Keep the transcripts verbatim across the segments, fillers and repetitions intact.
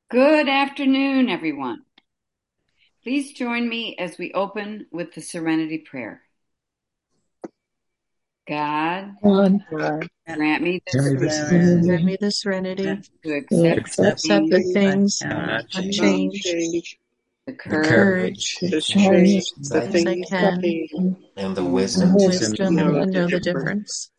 Good afternoon, everyone. Please join me as we open with the Serenity Prayer. God, God, God, grant me the grant me the serenity grant me serenity the serenity to to accept accept accept things, the things I things cannot I change, change, change, the the the courage courage courage to to to change change change the the things I things I that can, can, and the and and wisdom the to wisdom to wisdom know know to the the know the difference. difference. difference.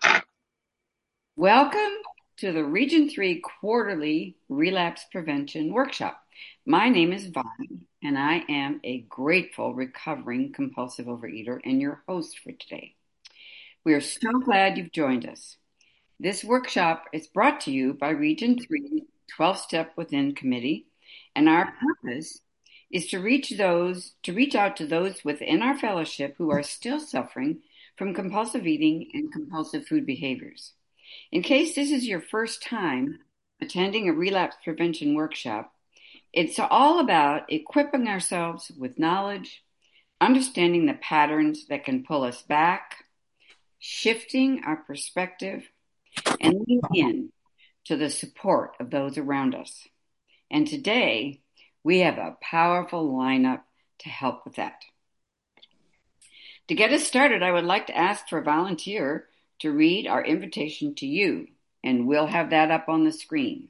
Welcome to the Region three Quarterly Relapse Prevention Workshop. My name is Bonnie, and I am a grateful recovering compulsive overeater and your host for today. We are so glad you've joined us. This workshop is brought to you by Region three twelve-Step Within Committee, and our purpose is to reach those to reach out to those within our fellowship who are still suffering from compulsive eating and compulsive food behaviors. In case this is your first time attending a relapse prevention workshop, it's all about equipping ourselves with knowledge, understanding the patterns that can pull us back, shifting our perspective, and leaning in to the support of those around us. And today, we have a powerful lineup to help with that. To get us started, I would like to ask for a volunteer to read our invitation to you, and we'll have that up on the screen.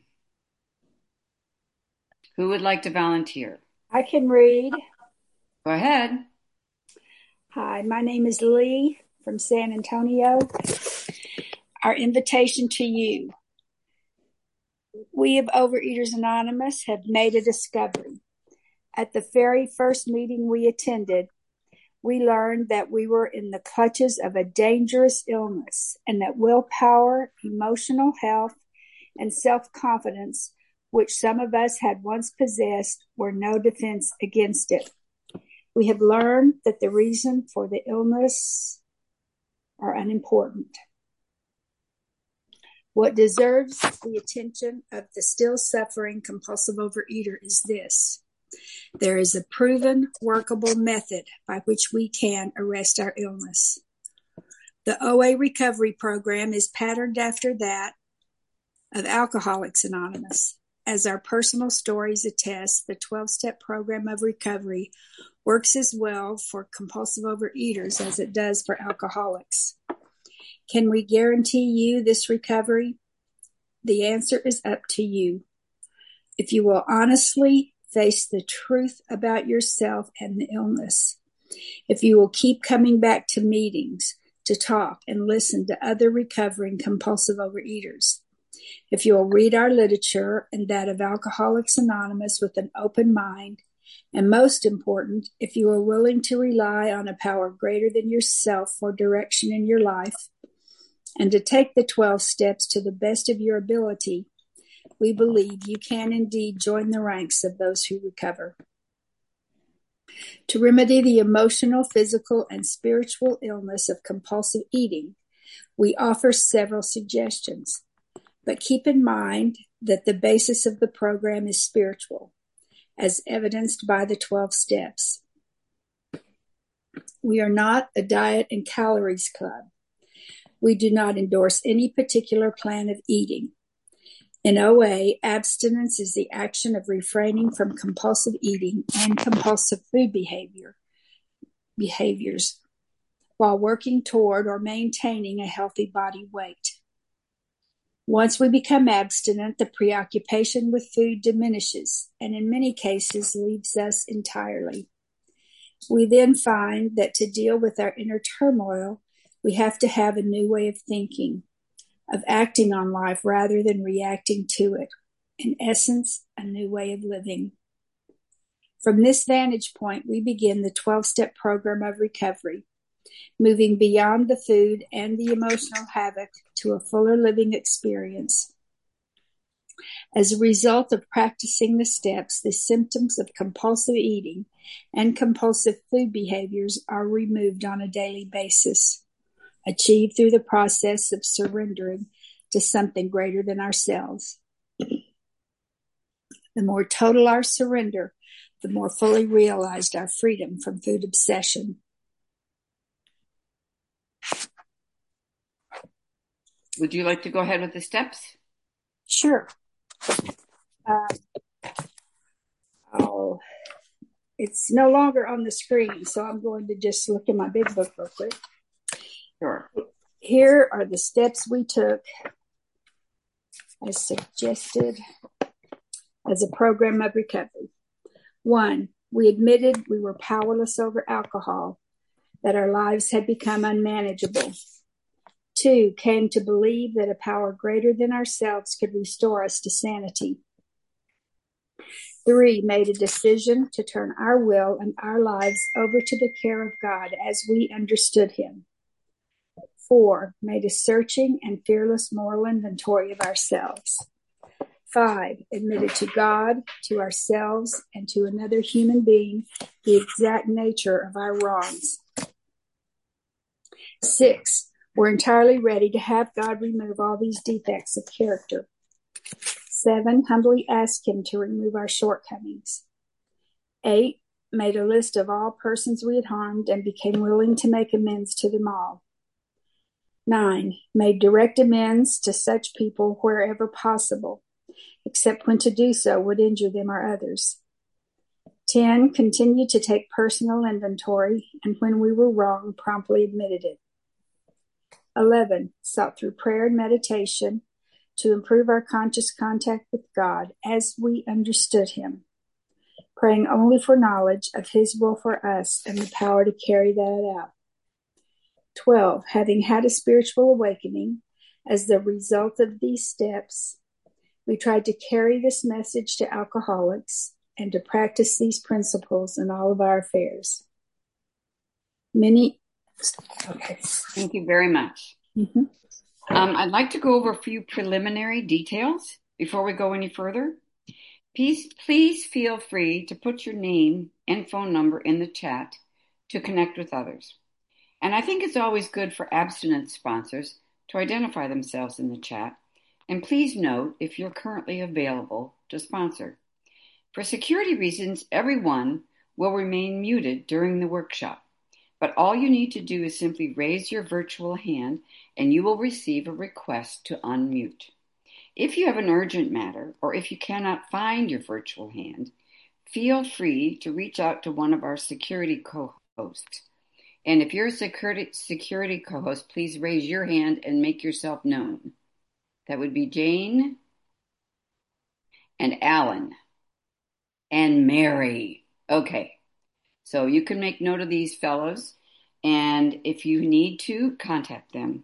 Who would like to volunteer? I can read. Go ahead. Hi, my name is Lee from San Antonio. Our invitation to you. We of Overeaters Anonymous have made a discovery. At the very first meeting we attended, we learned that we were in the clutches of a dangerous illness and that willpower, emotional health, and self-confidence, which some of us had once possessed, were no defense against it. We have learned that the reason for the illness are unimportant. What deserves the attention of the still suffering compulsive overeater is this. There is a proven, workable method by which we can arrest our illness. The O A recovery program is patterned after that of Alcoholics Anonymous. As our personal stories attest, the twelve-step program of recovery works as well for compulsive overeaters as it does for alcoholics. Can we guarantee you this recovery? The answer is up to you. If you will honestly face the truth about yourself and the illness, if you will keep coming back to meetings to talk and listen to other recovering compulsive overeaters, if you will read our literature and that of Alcoholics Anonymous with an open mind, and most important, if you are willing to rely on a power greater than yourself for direction in your life, and to take the twelve steps to the best of your ability, we believe you can indeed join the ranks of those who recover. To remedy the emotional, physical, and spiritual illness of compulsive eating, we offer several suggestions. But keep in mind that the basis of the program is spiritual, as evidenced by the twelve steps. We are not a diet and calories club. We do not endorse any particular plan of eating. In O A, abstinence is the action of refraining from compulsive eating and compulsive food behavior behaviors while working toward or maintaining a healthy body weight. Once we become abstinent, the preoccupation with food diminishes and in many cases leaves us entirely. We then find that to deal with our inner turmoil, we have to have a new way of thinking, of acting on life rather than reacting to it. In essence, a new way of living. From this vantage point, we begin the twelve-step program of recovery, moving beyond the food and the emotional havoc to a fuller living experience. As a result of practicing the steps, the symptoms of compulsive eating and compulsive food behaviors are removed on a daily basis, achieved through the process of surrendering to something greater than ourselves. The more total our surrender, the more fully realized our freedom from food obsession. Would you like to go ahead with the steps? Sure. Uh, I'll, it's no longer on the screen, so I'm going to just look in my big book real quick. Sure. Here are the steps we took as suggested as a program of recovery. One, we admitted we were powerless over alcohol, that our lives had become unmanageable. Two, came to believe that a power greater than ourselves could restore us to sanity. Three, made a decision to turn our will and our lives over to the care of God as we understood Him. Four, made a searching and fearless moral inventory of ourselves. Five, admitted to God, to ourselves, and to another human being the exact nature of our wrongs. Six, we're entirely ready to have God remove all these defects of character. Seven, humbly asked Him to remove our shortcomings. Eight, made a list of all persons we had harmed and became willing to make amends to them all. Nine, made direct amends to such people wherever possible, except when to do so would injure them or others. Ten, continued to take personal inventory, and when we were wrong, promptly admitted it. Eleven, sought through prayer and meditation to improve our conscious contact with God as we understood Him, praying only for knowledge of His will for us and the power to carry that out. Twelve, having had a spiritual awakening as the result of these steps, we tried to carry this message to alcoholics and to practice these principles in all of our affairs. Many, okay. Thank you very much. Mm-hmm. Um, I'd like to go over a few preliminary details before we go any further. Please, please feel free to put your name and phone number in the chat to connect with others. And I think it's always good for abstinence sponsors to identify themselves in the chat. And please note if you're currently available to sponsor. For security reasons, everyone will remain muted during the workshop. But all you need to do is simply raise your virtual hand and you will receive a request to unmute. If you have an urgent matter or if you cannot find your virtual hand, feel free to reach out to one of our security co-hosts. And if you're a security, security co-host, please raise your hand and make yourself known. That would be Jane and Alan and Mary. Okay. So you can make note of these fellows, and if you need to, contact them.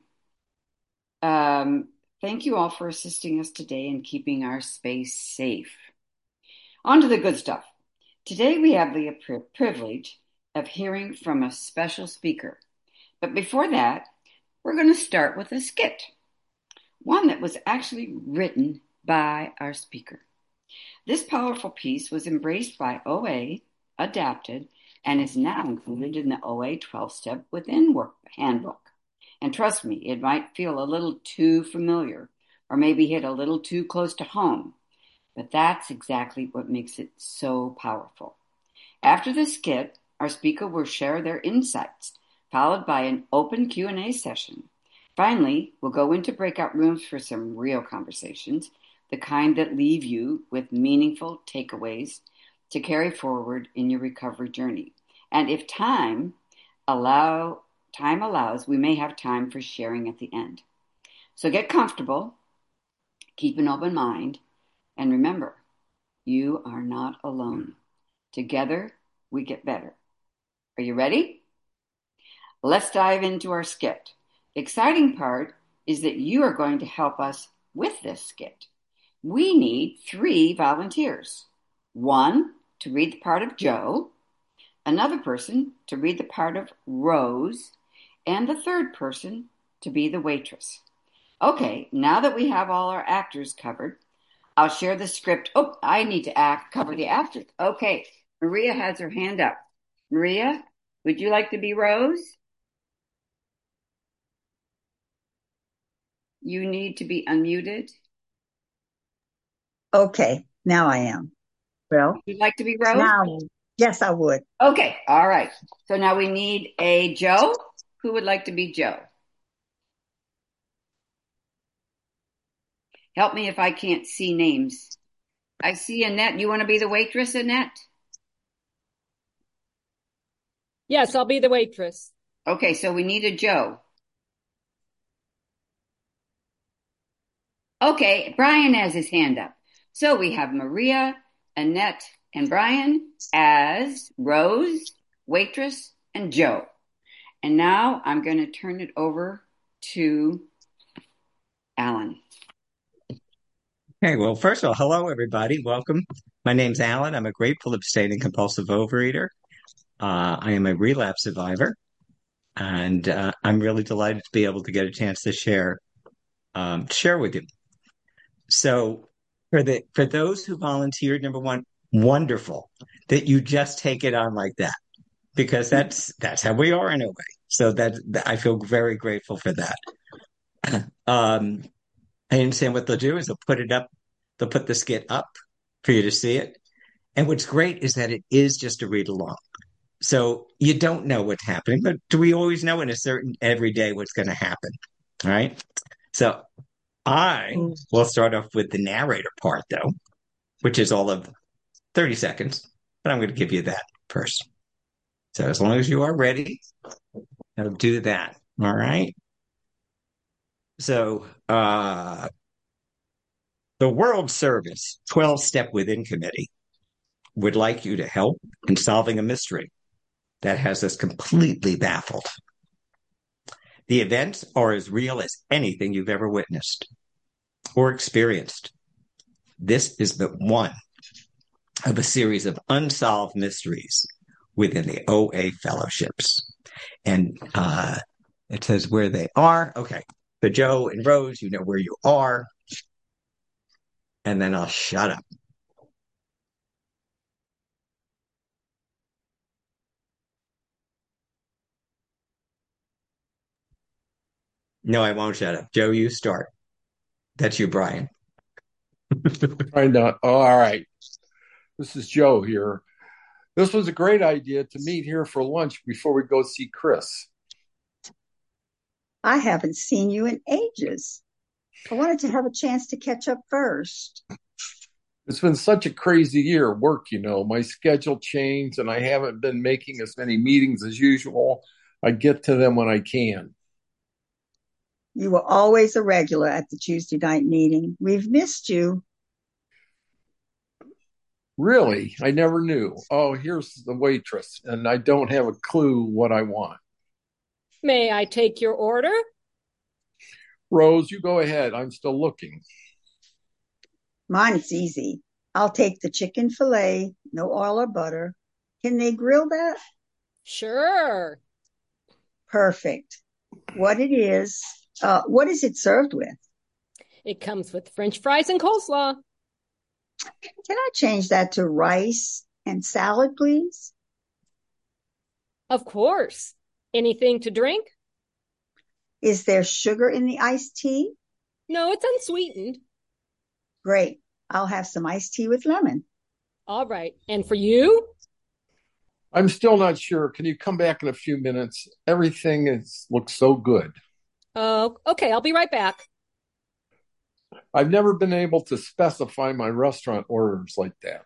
Um, thank you all for assisting us today in keeping our space safe. On to the good stuff. Today we have the privilege of hearing from a special speaker. But before that, we're going to start with a skit, one that was actually written by our speaker. This powerful piece was embraced by O A, adapted, and is now included in the O A twelve-step within work handbook. And trust me, it might feel a little too familiar or maybe hit a little too close to home, but that's exactly what makes it so powerful. After the skit, our speaker will share their insights, followed by an open Q and A session. Finally, we'll go into breakout rooms for some real conversations, the kind that leave you with meaningful takeaways to carry forward in your recovery journey. And if time allow time allows, we may have time for sharing at the end. So get comfortable, keep an open mind, and remember, you are not alone. Together, we get better. Are you ready? Let's dive into our skit. The exciting part is that you are going to help us with this skit. We need three volunteers. One to read the part of Joe, another person to read the part of Rose, and the third person to be the waitress. Okay, now that we have all our actors covered, I'll share the script. Oh, I need to act cover the actors. Okay, Maria has her hand up. Maria, would you like to be Rose? You need to be unmuted. Okay, now I am. Well, would you like to be Rose? Now, yes, I would. Okay, all right. So now we need a Joe. Who would like to be Joe? Help me if I can't see names. I see Annette. You want to be the waitress, Annette? Yes, I'll be the waitress. Okay, so we need a Joe. Okay, Brian has his hand up. So we have Maria, Annette, and Brian as Rose, waitress, and Joe. And now I'm going to turn it over to Alan. Okay, well, first of all, hello, everybody. Welcome. My name's Alan. I'm a grateful abstaining compulsive overeater. Uh, I am a relapse survivor, and uh, I'm really delighted to be able to get a chance to share um, share with you. So, for the for those who volunteered, number one, wonderful that you just take it on like that, because that's that's how we are in a way. So that, that I feel very grateful for that. Um, I understand what they'll do is they'll put it up, they'll put the skit up for you to see it. And what's great is that it is just a read along. So you don't know what's happening, but do we always know in a certain every day what's going to happen? All right. So I will start off with the narrator part, though, which is all of thirty seconds, but I'm going to give you that first. So as long as you are ready, I'll do that. All right. So, uh, the World Service twelve Step Within Committee would like you to help in solving a mystery that has us completely baffled. The events are as real as anything you've ever witnessed or experienced. This is but one of a series of unsolved mysteries within the O A fellowships. And uh, it says where they are. Okay. So Joe and Rose, you know where you are. And then I'll shut up. No, I won't shut up. Joe, you start. That's you, Brian. Trying to, oh, all right. This is Joe here. This was a great idea to meet here for lunch before we go see Chris. I haven't seen you in ages. I wanted to have a chance to catch up first. It's been such a crazy year at work, you know. My schedule changed and I haven't been making as many meetings as usual. I get to them when I can. You were always a regular at the Tuesday night meeting. We've missed you. Really? I never knew. Oh, here's the waitress, and I don't have a clue what I want. May I take your order? Rose, you go ahead. I'm still looking. Mine is easy. I'll take the chicken fillet, no oil or butter. Can they grill that? Sure. Perfect. What it is, uh, what is it served with? It comes with French fries and coleslaw. Can I change that to rice and salad, please? Of course. Anything to drink? Is there sugar in the iced tea? No, it's unsweetened. Great. I'll have some iced tea with lemon. All right. And for you? I'm still not sure. Can you come back in a few minutes? Everything is looks so good. Oh, uh, okay. I'll be right back. I've never been able to specify my restaurant orders like that.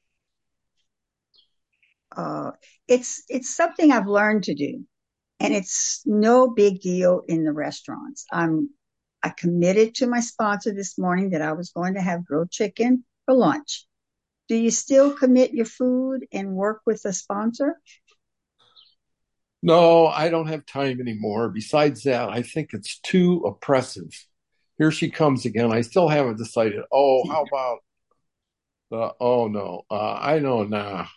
Uh, it's it's something I've learned to do, and it's no big deal in the restaurants. I'm I committed to my sponsor this morning that I was going to have grilled chicken for lunch. Do you still commit your food and work with a sponsor? No, I don't have time anymore. Besides that, I think it's too oppressive. Here she comes again. I still haven't decided. Oh, how about the, oh no, uh, I know now.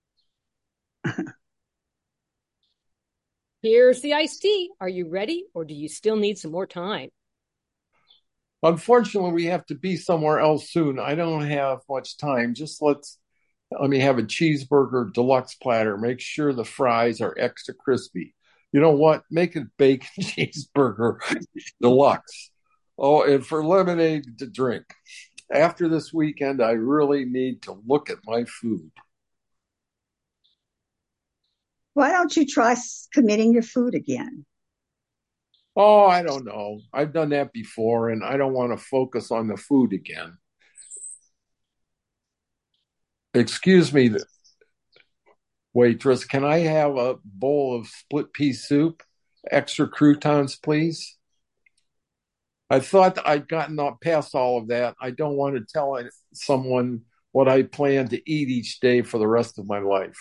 Here's the iced tea. Are you ready, or do you still need some more time? Unfortunately, we have to be somewhere else soon. I don't have much time. Just let's let me have a cheeseburger deluxe platter. Make sure the fries are extra crispy. You know what? Make it bacon cheeseburger deluxe. Oh, and for lemonade to drink. After this weekend, I really need to look at my food. Why don't you try committing your food again? Oh, I don't know. I've done that before, and I don't want to focus on the food again. Excuse me, waitress, can I have a bowl of split pea soup? Extra croutons, please. I thought I'd gotten up past all of that. I don't want to tell someone what I plan to eat each day for the rest of my life.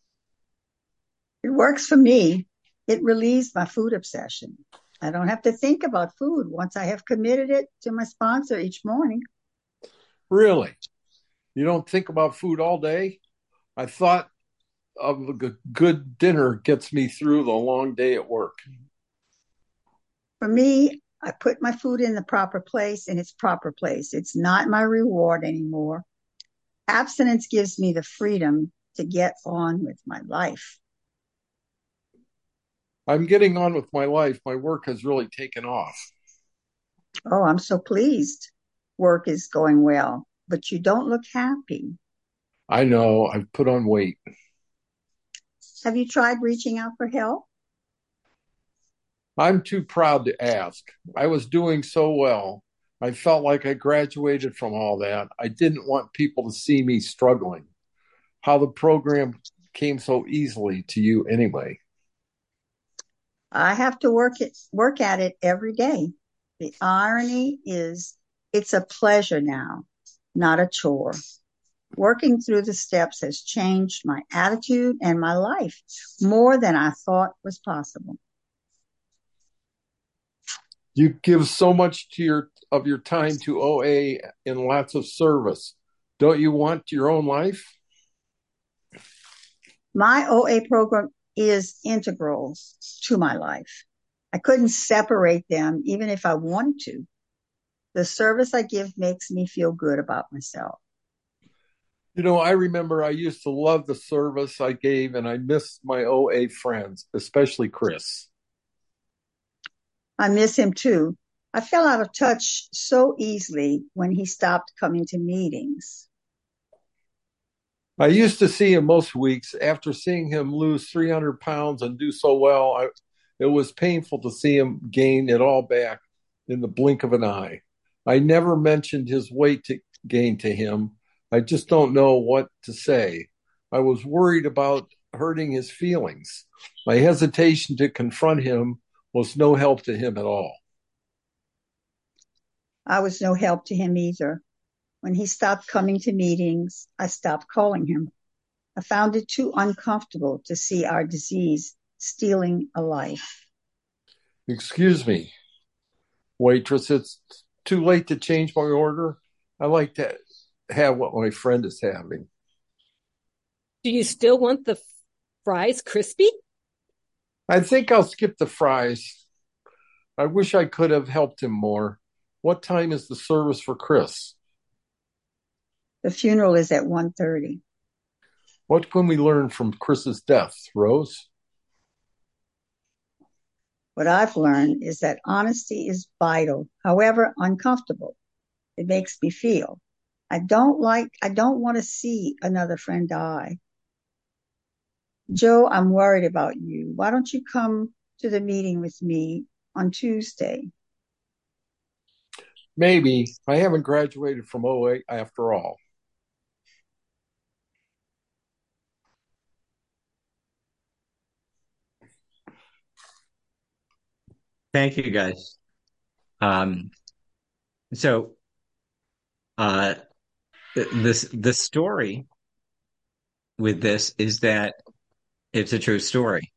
It works for me. It relieves my food obsession. I don't have to think about food once I have committed it to my sponsor each morning. Really? You don't think about food all day? I thought of a good dinner gets me through the long day at work. For me, I put my food in the proper place in its proper place. It's not my reward anymore. Abstinence gives me the freedom to get on with my life. I'm getting on with my life. My work has really taken off. Oh, I'm so pleased. Work is going well, but you don't look happy. I know. I've put on weight. Have you tried reaching out for help? I'm too proud to ask. I was doing so well. I felt like I graduated from all that. I didn't want people to see me struggling. How the program came so easily to you anyway. I have to work it, work at it every day. The irony is it's a pleasure now, not a chore. Working through the steps has changed my attitude and my life more than I thought was possible. You give so much to your of your time to O A and lots of service. Don't you want your own life? My O A program is integral to my life. I couldn't separate them even if I wanted to. The service I give makes me feel good about myself. You know, I remember I used to love the service I gave, and I missed my O A friends, especially Chris. I miss him too. I fell out of touch so easily when he stopped coming to meetings. I used to see him most weeks. After seeing him lose three hundred pounds and do so well, I, it was painful to see him gain it all back in the blink of an eye. I never mentioned his weight to gain to him. I just don't know what to say. I was worried about hurting his feelings. My hesitation to confront him was no help to him at all. I was no help to him either. When he stopped coming to meetings, I stopped calling him. I found it too uncomfortable to see our disease stealing a life. Excuse me, waitress, it's too late to change my order. I like to have what my friend is having. Do you still want the fries crispy? I think I'll skip the fries. I wish I could have helped him more. What time is the service for Chris? The funeral is at one thirty. What can we learn from Chris's death, Rose? What I've learned is that honesty is vital, however uncomfortable it makes me feel. I don't like, I don't want to see another friend die. Joe, I'm worried about you. Why don't you come to the meeting with me on Tuesday? Maybe. I haven't graduated from O A after all. Thank you, guys. Um, so, uh, this the story with this is that it's a true story.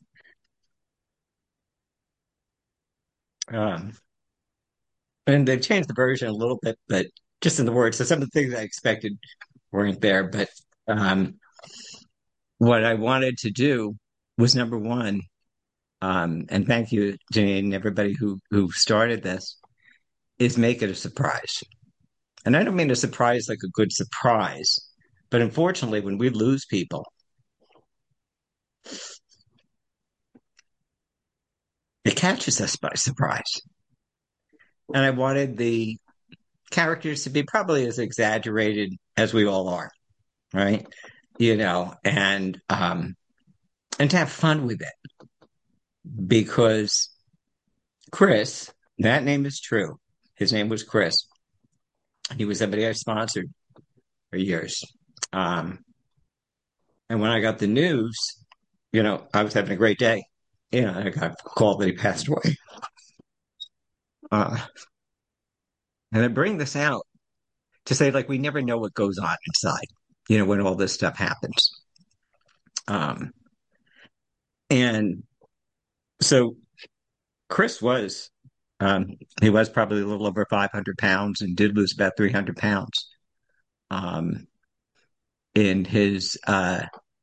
um, and they've changed the version a little bit, but just in the words. So some of the things I expected weren't there. But um, what I wanted to do was number one, um, and thank you, Janine, and everybody who who started this, is make it a surprise. And I don't mean a surprise like a good surprise, but unfortunately, when we lose people, it catches us by surprise. And I wanted the characters to be probably as exaggerated as we all are, right? You know, and um, and to have fun with it, because Chris, that name is true. His name was Chris. He was somebody I sponsored for years. Um, and when I got the news, you know, I was having a great day. You know, I got a call that he passed away. Uh, and I bring this out to say, like, we never know what goes on inside, you know, when all this stuff happens. Um, and so Chris was, um, he was probably a little over five hundred pounds and did lose about three hundred pounds. Um, in his, uh,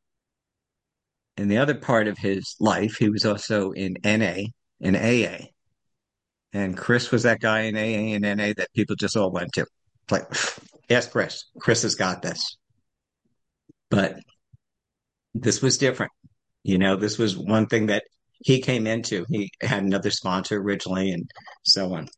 in the other part of his life, he was also in N A and A A. And Chris was that guy in A A and N A that people just all went to. It's like, yes, Chris. Chris has got this. But this was different. You know, this was one thing that he came into. He had another sponsor originally and so on.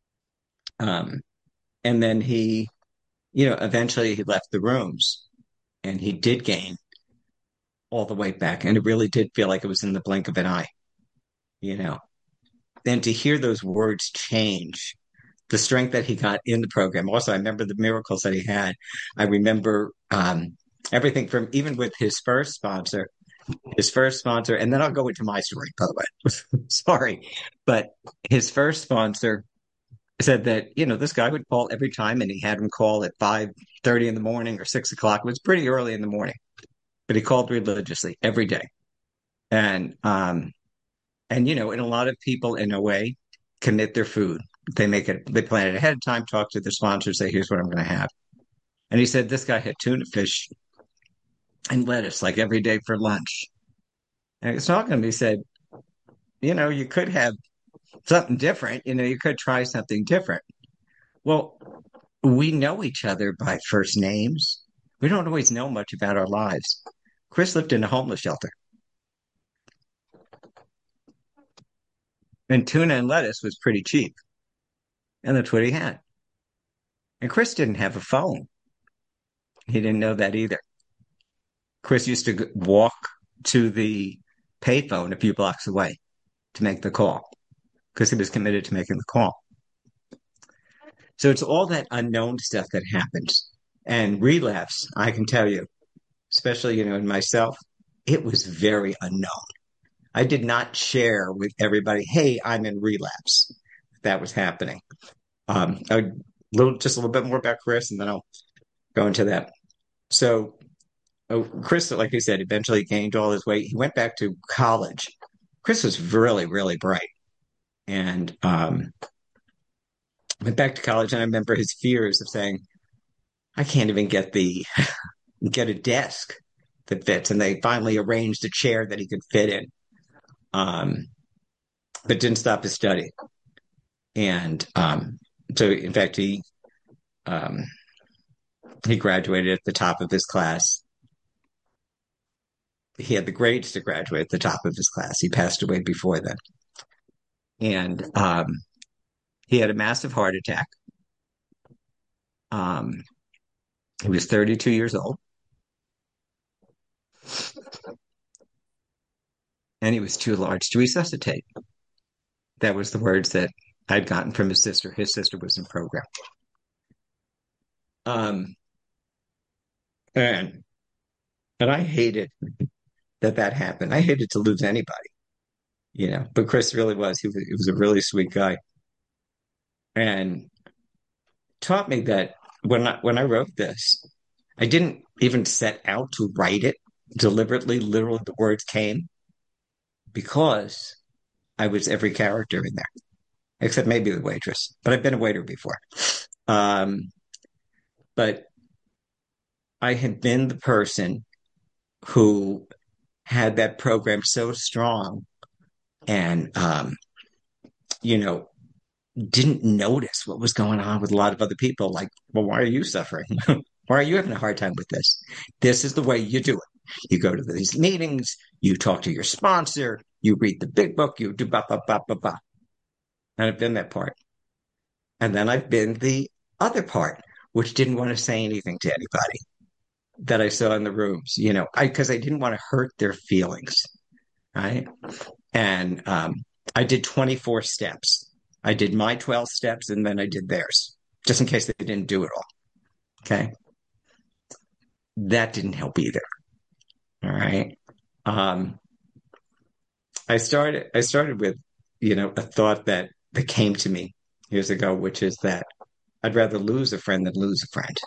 Um, and then he, you know, eventually he left the rooms and he did gain all the weight back. And it really did feel like it was in the blink of an eye, you know. And to hear those words change, the strength that he got in the program. Also, I remember the miracles that he had. I remember um, everything from even with his first sponsor, his first sponsor, and then I'll go into my story, by the way. Sorry. But his first sponsor said that, you know, this guy would call every time and he had him call at five thirty in the morning or six o'clock. It was pretty early in the morning, but he called religiously every day. And, um, and, you know, and a lot of people in a way commit their food. They make it, they plan it ahead of time, talk to the sponsor, say, here's what I'm going to have. And he said this guy had tuna fish and lettuce like every day for lunch. And he was talking to me, he said, you know, you could have something different. You know, you could try something different. Well, we know each other by first names. We don't always know much about our lives. Chris lived in a homeless shelter. And tuna and lettuce was pretty cheap. And that's what he had. And Chris didn't have a phone. He didn't know that either. Chris used to walk to the payphone a few blocks away to make the call because he was committed to making the call. So it's all that unknown stuff that happens. And relapse, I can tell you, especially, you know, in myself, it was very unknown. I did not share with everybody, hey, I'm in relapse. That was happening. Um, a little, just a little bit more about Chris, and then I'll go into that. So, oh, Chris, like I said, eventually gained all his weight. He went back to college. Chris was really, really bright, and um, went back to college. And I remember his fears of saying, "I can't even get the get a desk that fits." And they finally arranged a chair that he could fit in, um, but didn't stop his study. And um, so, in fact, he um, he graduated at the top of his class. He had the grades to graduate at the top of his class. He passed away before then. And um, he had a massive heart attack. Um, he was thirty-two years old. And he was too large to resuscitate. That was the words that I'd gotten from his sister. His sister was in program. Um, and and I hated that that happened. I hated to lose anybody, you know. But Chris really was. He was, he was a really sweet guy, and taught me that when I when I wrote this, I didn't even set out to write it deliberately. Literally, the words came because I was every character in there, except maybe the waitress. But I've been a waiter before. Um, but I had been the person who had that program so strong and, um, you know, didn't notice what was going on with a lot of other people. Like, well, why are you suffering? Why are you having a hard time with this? This is the way you do it. You go to these meetings, you talk to your sponsor, you read the big book, you do ba ba ba ba ba. And I've been that part. And then I've been the other part, which didn't want to say anything to anybody that I saw in the rooms, you know, I because I didn't want to hurt their feelings. Right. And um, I did twenty-four steps. I did my twelve steps and then I did theirs, just in case they didn't do it all. Okay. that didn't help either. All right. Um, I started, I started with, you know, a thought that, that came to me years ago, which is that I'd rather lose a friend than lose a friend.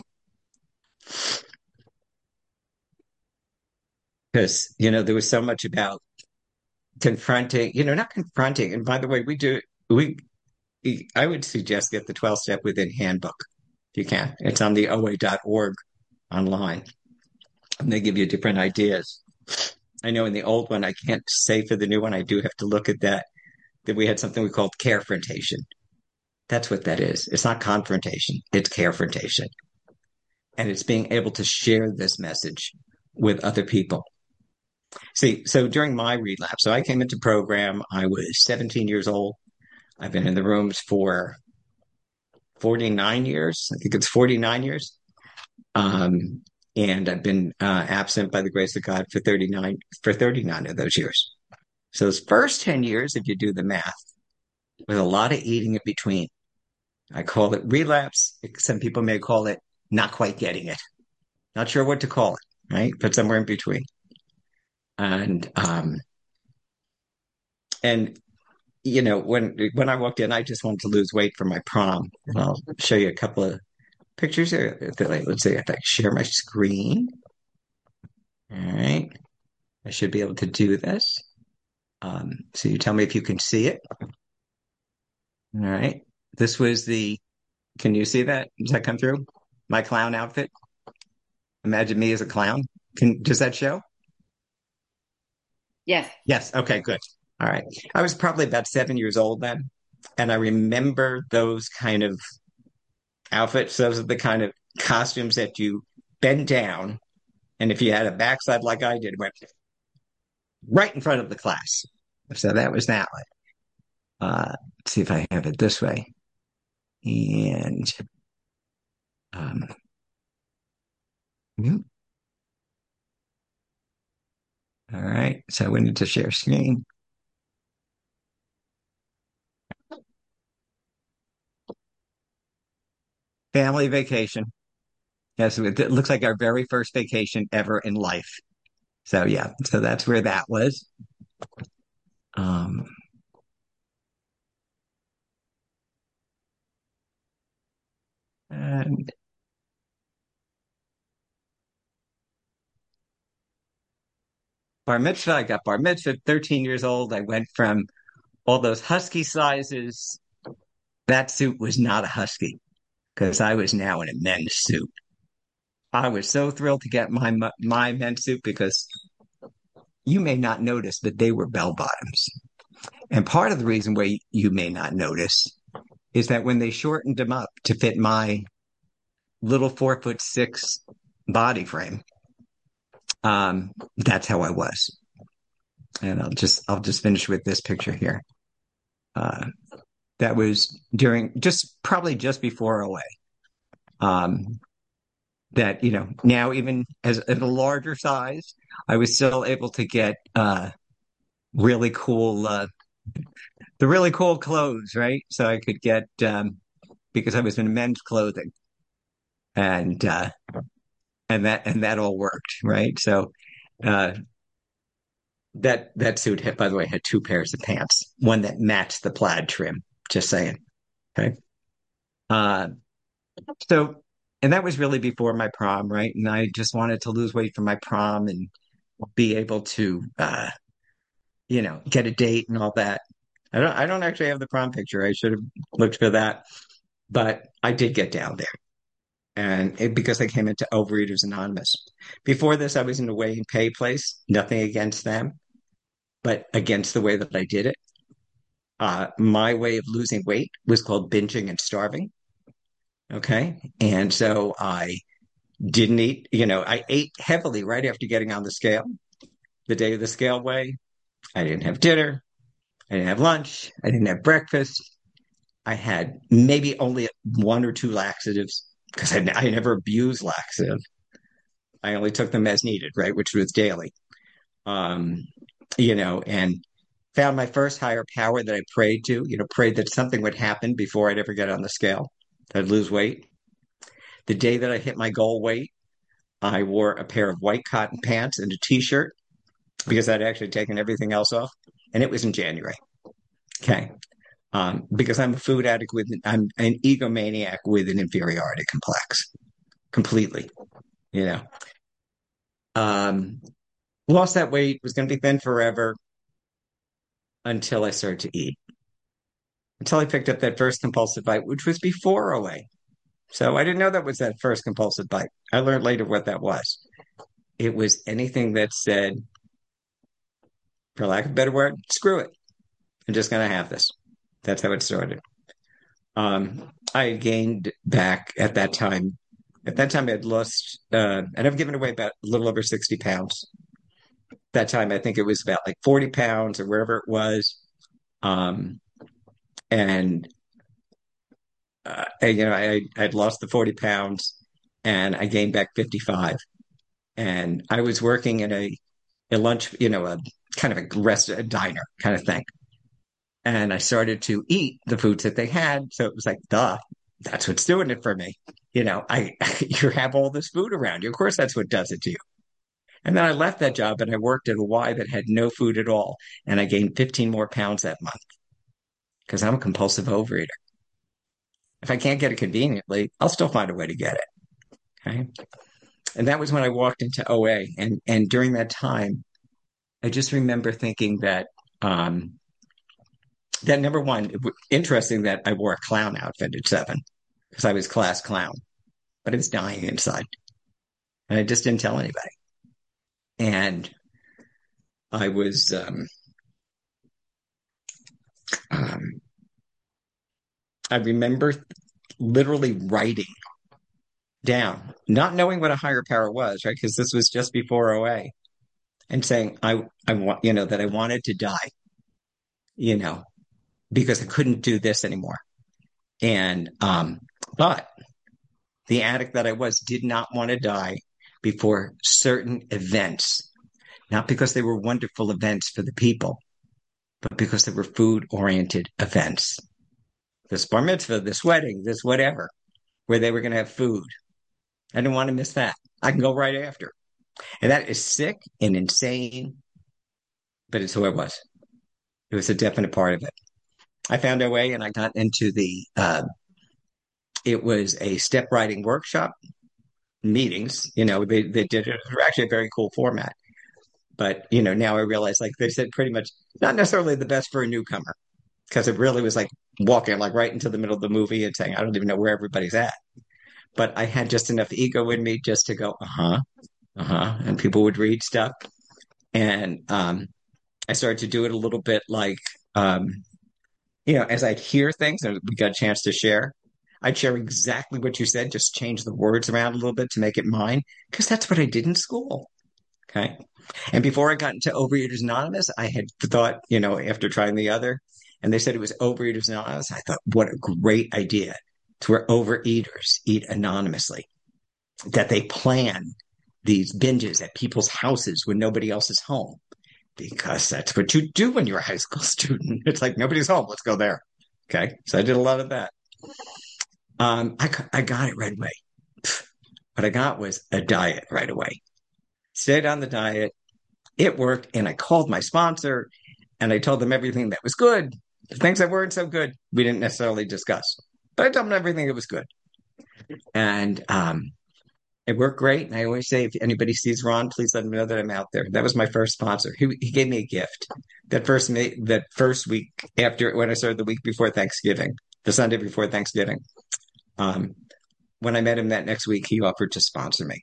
Because, you know, there was so much about confronting, you know, not confronting. And by the way, we do, we, I would suggest get the twelve step within handbook if you can. It's on the O A dot org online. And they give you different ideas. I know in the old one, I can't say for the new one, I do have to look at that, that we had something we called carefrontation. That's what that is. It's not confrontation, it's carefrontation. And it's being able to share this message with other people. See, so during my relapse, so I came into program, I was seventeen years old. I've been in the rooms for forty-nine years. I think it's forty-nine years. Um, and I've been uh, absent by the grace of God for thirty-nine for thirty-nine of those years. So those first ten years, if you do the math, with a lot of eating in between. I call it relapse. Some people may call it not quite getting it. Not sure what to call it, right? But somewhere in between. And um, and you know, when when I walked in, I just wanted to lose weight for my prom. And I'll show you a couple of pictures here. Let's see if I share my screen. All right. I should be able to do this. Um, so you tell me if you can see it. All right. This was the, can you see that? Does that come through? My clown outfit. Imagine me as a clown. Can, does that show? Yes. Yes. Okay, good. All right. I was probably about seven years old then. And I remember those kind of outfits. Those are the kind of costumes that you bend down. And if you had a backside like I did, it went right in front of the class. So that was that one. Uh, let's see if I have it this way. And um, all right. So we need to share screen. Family vacation. Yes, it looks like our very first vacation ever in life. So yeah, so that's where that was. Um, and bar mitzvah, I got bar mitzvah, thirteen years old. I went from all those husky sizes. That suit was not a husky because I was now in a men's suit. I was so thrilled to get my my men's suit because you may not notice that they were bell bottoms. And part of the reason why you may not notice is that when they shortened them up to fit my little four foot six body frame, um, that's how I was. And I'll just I'll just finish with this picture here. Uh, that was during just probably just before O A. Um, that you know now even as at a larger size, I was still able to get uh, really cool uh, the really cool clothes, right? So I could get um, because I was in men's clothing, and uh, and that and that all worked, right? So uh, that that suit had, by the way, had two pairs of pants, one that matched the plaid trim. Just saying, okay. Uh, so and that was really before my prom, right? And I just wanted to lose weight for my prom and be able to, uh, you know, get a date and all that. I don't I don't actually have the prom picture. I should have looked for that, but I did get down there. And it, because I came into Overeaters Anonymous. Before this, I was in a weigh and pay place. Nothing against them, but against the way that I did it. Uh, my way of losing weight was called binging and starving. Okay. And so I didn't eat, you know, I ate heavily right after getting on the scale. The day of the scale weigh, I didn't have dinner. I didn't have lunch. I didn't have breakfast. I had maybe only one or two laxatives because I, I never abused laxative. I only took them as needed, right, which was daily. Um, you know, and found my first higher power that I prayed to, you know, prayed that something would happen before I'd ever get on the scale, that I'd lose weight. The day that I hit my goal weight, I wore a pair of white cotton pants and a t-shirt because I'd actually taken everything else off. And it was in January. Okay. Um, because I'm a food addict with, I'm an egomaniac with an inferiority complex completely, you know. Um, Lost that weight, was going to be thin forever until I started to eat, until I picked up that first compulsive bite, which was before O A. So I didn't know that was that first compulsive bite. I learned later what that was. It was anything that said, for lack of a better word, screw it. I'm just going to have this. That's how it started. Um, I gained back at that time. At that time, I'd lost, uh, and I've given away about a little over sixty pounds. That time, I think it was about like forty pounds or wherever it was. Um, and, uh, you know, I, I'd lost the forty pounds and I gained back fifty-five. And I was working in a, a lunch, you know, a kind of a rest, a diner kind of thing. And I started to eat the foods that they had. So it was like, duh, that's what's doing it for me. You know, I you have all this food around you. Of course, that's what does it to you. And then I left that job and I worked at a Y that had no food at all. And I gained fifteen more pounds that month because I'm a compulsive overeater. If I can't get it conveniently, I'll still find a way to get it. Okay. And that was when I walked into O A. And, and during that time, I just remember thinking that, um, that number one, it was interesting that I wore a clown outfit at seven because I was class clown, but I was dying inside. And I just didn't tell anybody. And I was, um, um, I remember literally writing down, not knowing what a higher power was, right? Because this was just before O A, and saying, I, I want, you know, that I wanted to die, you know, because I couldn't do this anymore. And, um, but the addict that I was did not want to die before certain events, not because they were wonderful events for the people, but because they were food oriented events. This bar mitzvah, this wedding, this whatever, where they were going to have food. I didn't want to miss that. I can go right after. And that is sick and insane, but it's who I was. It was a definite part of it. I found a way and I got into the, uh, it was a step writing workshop meetings. You know, they, they did it. It was actually a very cool format. But, you know, now I realize like they said pretty much not necessarily the best for a newcomer because it really was like walking like right into the middle of the movie and saying, I don't even know where everybody's at. But I had just enough ego in me just to go, uh-huh, uh-huh. And people would read stuff. And um, I started to do it a little bit like, um, you know, as I'd hear things and we got a chance to share, I'd share exactly what you said, just change the words around a little bit to make it mine, because that's what I did in school. Okay. And before I got into Overeaters Anonymous, I had thought, you know, after trying the other, and they said it was Overeaters Anonymous, I thought, what a great idea. It's where overeaters eat anonymously, that they plan these binges at people's houses when nobody else is home, because that's what you do when you're a high school student. It's like nobody's home. Let's go there. Okay. So I did a lot of that. Um, I, I got it right away. What I got was a diet right away. Stayed on the diet. It worked. And I called my sponsor and I told them everything that was good. The things that weren't so good, we didn't necessarily discuss, but I told them everything that was good. And, um, it worked great. And I always say, if anybody sees Ron, please let him know that I'm out there. That was my first sponsor. He, he gave me a gift that first, that first week after, when I started the week before Thanksgiving, the Sunday before Thanksgiving. Um, when I met him that next week, he offered to sponsor me.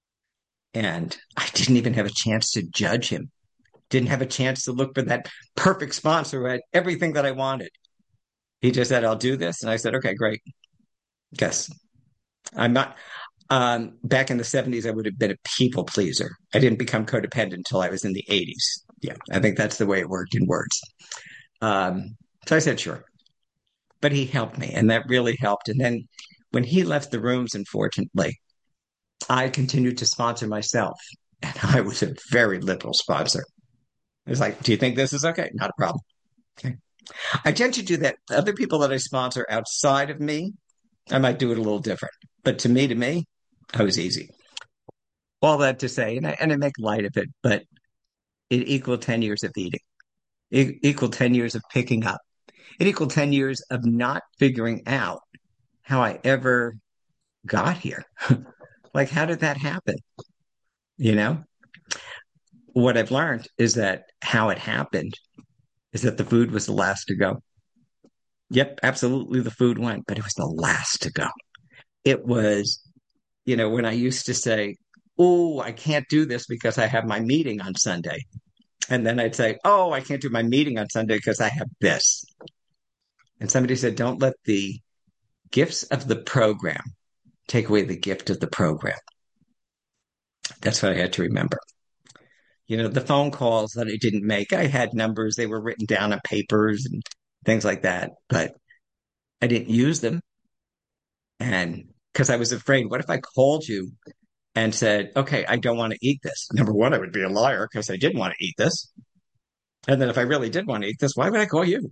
And I didn't even have a chance to judge him. Didn't have a chance to look for that perfect sponsor who had everything that I wanted. He just said, I'll do this. And I said, okay, great. Guess I'm not, um, back in the seventies, I would have been a people pleaser. I didn't become codependent until I was in the eighties. Yeah. I think that's the way it worked in words. Um, so I said, sure. But he helped me and that really helped. And then when he left the rooms, unfortunately, I continued to sponsor myself. And I was a very liberal sponsor. It was like, do you think this is okay? Not a problem. Okay. I tend to do that. Other people that I sponsor outside of me, I might do it a little different. But to me, to me, I was easy. all that to say, and I, and I make light of it, but it equaled ten years of eating. It equaled ten years of picking up. It equaled ten years of not figuring out how I ever got here. Like, how did that happen? You know, what I've learned is that how it happened is that the food was the last to go. Yep, absolutely. The food went, but it was the last to go. It was, you know, when I used to say, oh, I can't do this because I have my meeting on Sunday. And then I'd say, oh, I can't do my meeting on Sunday because I have this. And somebody said, don't let the gifts of the program take away the gift of the program. That's what I had to remember. You know, the phone calls that I didn't make, I had numbers, they were written down on papers and things like that, but I didn't use them. And because I was afraid, what if I called you and said, okay, I don't want to eat this? Number one, I would be a liar because I didn't want to eat this. And then if I really did want to eat this, why would I call you?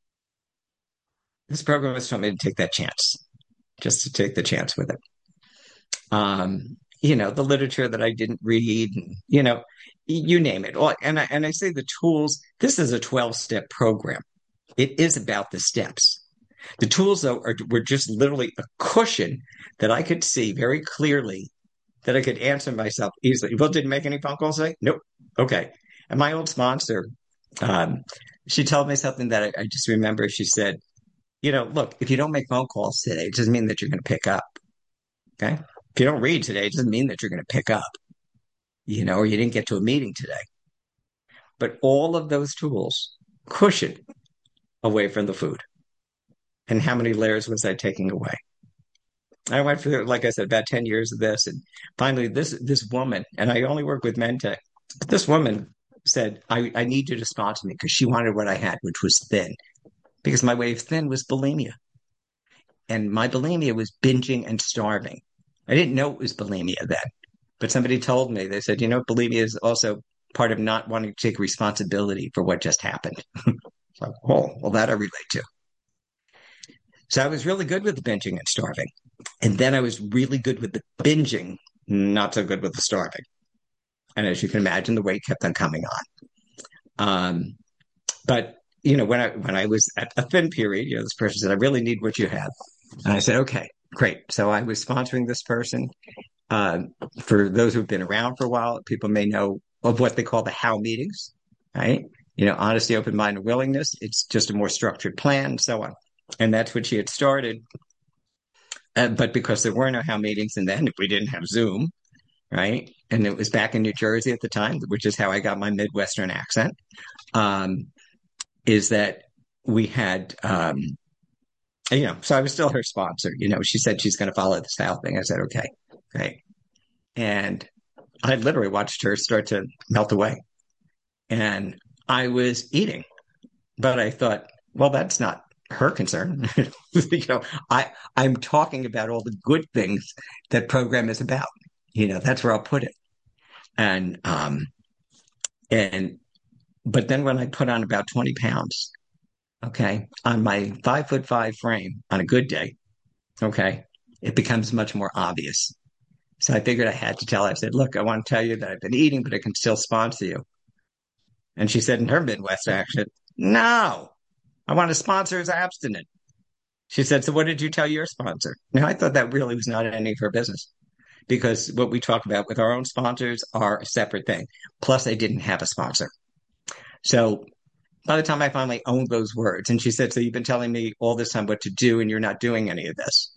This program has taught me to take that chance, just to take the chance with it. Um, you know, the literature that I didn't read, and, you know, you name it. Well, and I, and I say the tools, this is a twelve-step program. It is about the steps. The tools, though, are, were just literally a cushion that I could see very clearly, that I could answer myself easily. Well, didn't make any phone calls today? Nope. Okay. And my old sponsor, um, she told me something that I, I just remember. She said, you know, look, if you don't make phone calls today, it doesn't mean that you're going to pick up. Okay. If you don't read today, it doesn't mean that you're going to pick up, you know, or you didn't get to a meeting today. But all of those tools cushion away from the food. And how many layers was I taking away? I went through, like I said, about ten years of this. And finally, this this woman, and I only work with men tech, but this woman said, I, I need you to sponsor me, because she wanted what I had, which was thin. Because my way of thin was bulimia. And my bulimia was binging and starving. I didn't know it was bulimia then, but somebody told me, they said, you know, bulimia is also part of not wanting to take responsibility for what just happened. So, oh, well, that I relate to. So I was really good with the binging and starving. And then I was really good with the binging, not so good with the starving. And as you can imagine, the weight kept on coming on. Um, but, you know, when I when I was at a thin period, you know, this person said, I really need what you have. And I said, okay, great. So I was sponsoring this person. Uh, for those who've been around for a while, people may know of what they call the how meetings, right? You know, honesty, open mind, and willingness. It's just a more structured plan and so on. And that's what she had started. Uh, but because there were no how meetings, and then we didn't have Zoom, right? And it was back in New Jersey at the time, which is how I got my Midwestern accent, um, is that we had, um, you know, so I was still her sponsor. You know, she said she's going to follow the South thing. I said, okay, great. And I literally watched her start to melt away. And I was eating, but I thought, well, that's not her concern. You know, I, I'm talking about all the good things that program is about. You know, that's where I'll put it. And, um, and, but then when I put on about twenty pounds, okay, on my five foot five frame on a good day, okay, it becomes much more obvious. So I figured I had to tell her. I said, look, I want to tell you that I've been eating, but I can still sponsor you. And she said in her Midwest accent, no, I want to sponsor as abstinent. She said, so what did you tell your sponsor? Now, I thought that really was not any of her business, because what we talk about with our own sponsors are a separate thing. Plus, I didn't have a sponsor. So by the time I finally owned those words, and she said, so you've been telling me all this time what to do, and you're not doing any of this.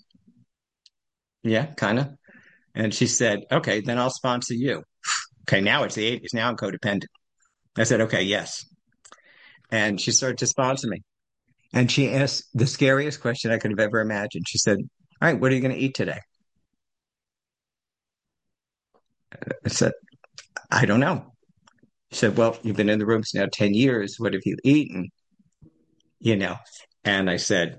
Yeah, kind of. And she said, okay, then I'll sponsor you. Okay, now it's the eighties. Now I'm codependent. I said, okay, yes. And she started to sponsor me. And she asked the scariest question I could have ever imagined. She said, all right, what are you going to eat today? I said, I don't know. She said, well, you've been in the rooms now ten years. What have you eaten? You know, and I said,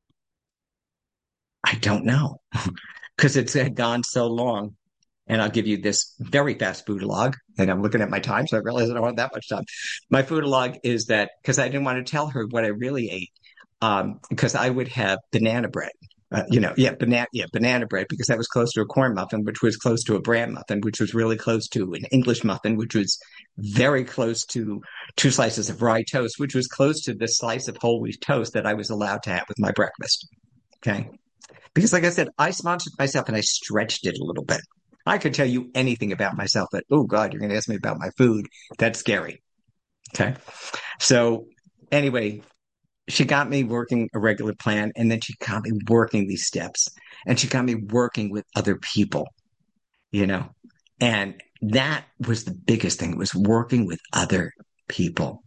I don't know, because it had gone so long. And I'll give you this very fast food log. And I'm looking at my time, so I realize I don't have that much time. My food log is that, because I didn't want to tell her what I really ate, um, because I would have banana bread. Uh, you know, yeah, banana, yeah, banana bread, because that was close to a corn muffin, which was close to a bran muffin, which was really close to an English muffin, which was very close to two slices of rye toast, which was close to the slice of whole wheat toast that I was allowed to have with my breakfast. Okay. Because like I said, I sponsored myself and I stretched it a little bit. I could tell you anything about myself, but oh God, you're going to ask me about my food. That's scary. Okay. So anyway, she got me working a regular plan, and then she got me working these steps, and she got me working with other people, you know, and that was the biggest thing, was working with other people.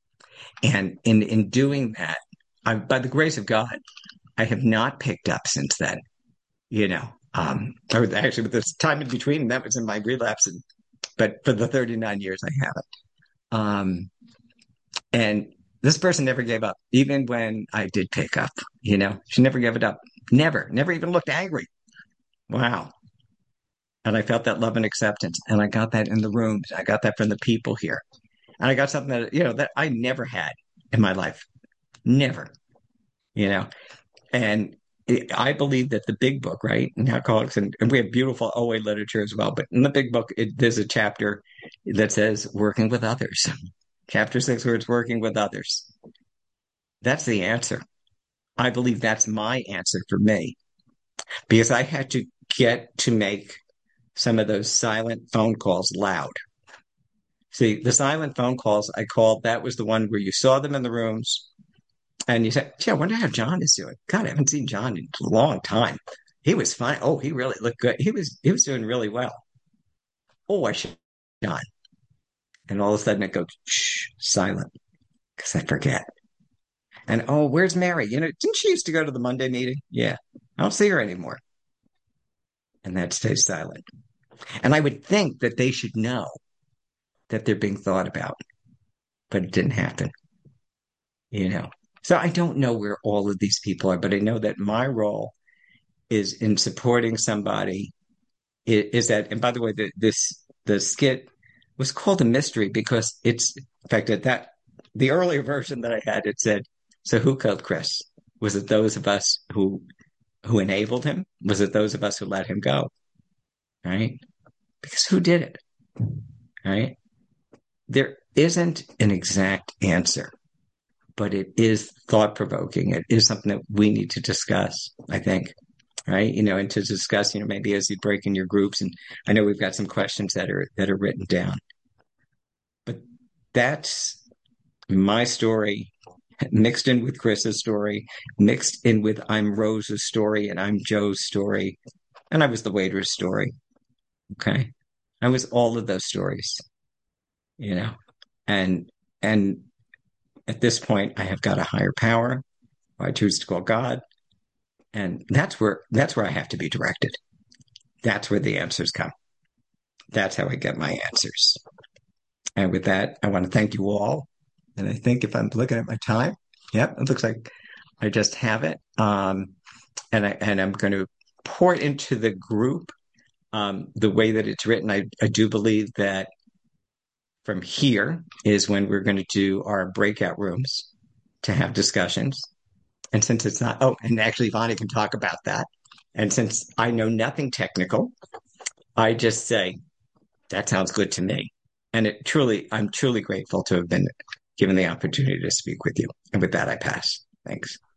And in, in doing that, I, by the grace of God, I have not picked up since then, you know, um, or actually with this time in between, that was in my relapse. And, but for the thirty-nine years, I haven't. Um, and this person never gave up, even when I did pick up, you know, she never gave it up. Never, never even looked angry. Wow. And I felt that love and acceptance. And I got that in the rooms. I got that from the people here. And I got something that, you know, that I never had in my life. Never, you know. And it, I believe that the big book, right? In Alcoholics, and, and we have beautiful O A literature as well. But in the big book, it, there's a chapter that says working with others. Chapter six, where it's working with others. That's the answer. I believe that's my answer for me, because I had to get to make some of those silent phone calls loud. See, the silent phone calls I called, that was the one where you saw them in the rooms and you said, gee, I wonder how John is doing. God, I haven't seen John in a long time. He was fine. Oh, he really looked good. He was he was doing really well. Oh, I should John. And all of a sudden it goes, shh, silent, because I forget. And oh, where's Mary? You know, didn't she used to go to the Monday meeting? Yeah. I don't see her anymore. And that stays silent. And I would think that they should know that they're being thought about, but it didn't happen, you know. So I don't know where all of these people are, but I know that my role is in supporting somebody. Is, is that, and by the way, the, this the skit was called a mystery because it's, in fact, at that the earlier version that I had, it said, "So who killed Chris? Was it those of us who who enabled him? Was it those of us who let him go?" Right? Because who did it? Right? There isn't an exact answer, but it is thought provoking. It is something that we need to discuss, I think, right? You know, and to discuss, you know, maybe as you break in your groups. And I know we've got some questions that are that are written down, but that's my story, mixed in with Chris's story, mixed in with I'm Rose's story and I'm Joe's story, and I was the waiter's story. Okay, I was all of those stories, you know, and and at this point, I have got a higher power, who I choose to call God, and that's where that's where I have to be directed. That's where the answers come. That's how I get my answers. And with that, I want to thank you all. And I think if I'm looking at my time, yep, it looks like I just have it. Um, and I and I'm going to pour it into the group um, the way that it's written. I, I do believe that from here is when we're going to do our breakout rooms to have discussions. And since it's not, oh, and actually Vonnie can talk about that. And since I know nothing technical, I just say, that sounds good to me. And it truly, I'm truly grateful to have been given the opportunity to speak with you. And with that, I pass. Thanks.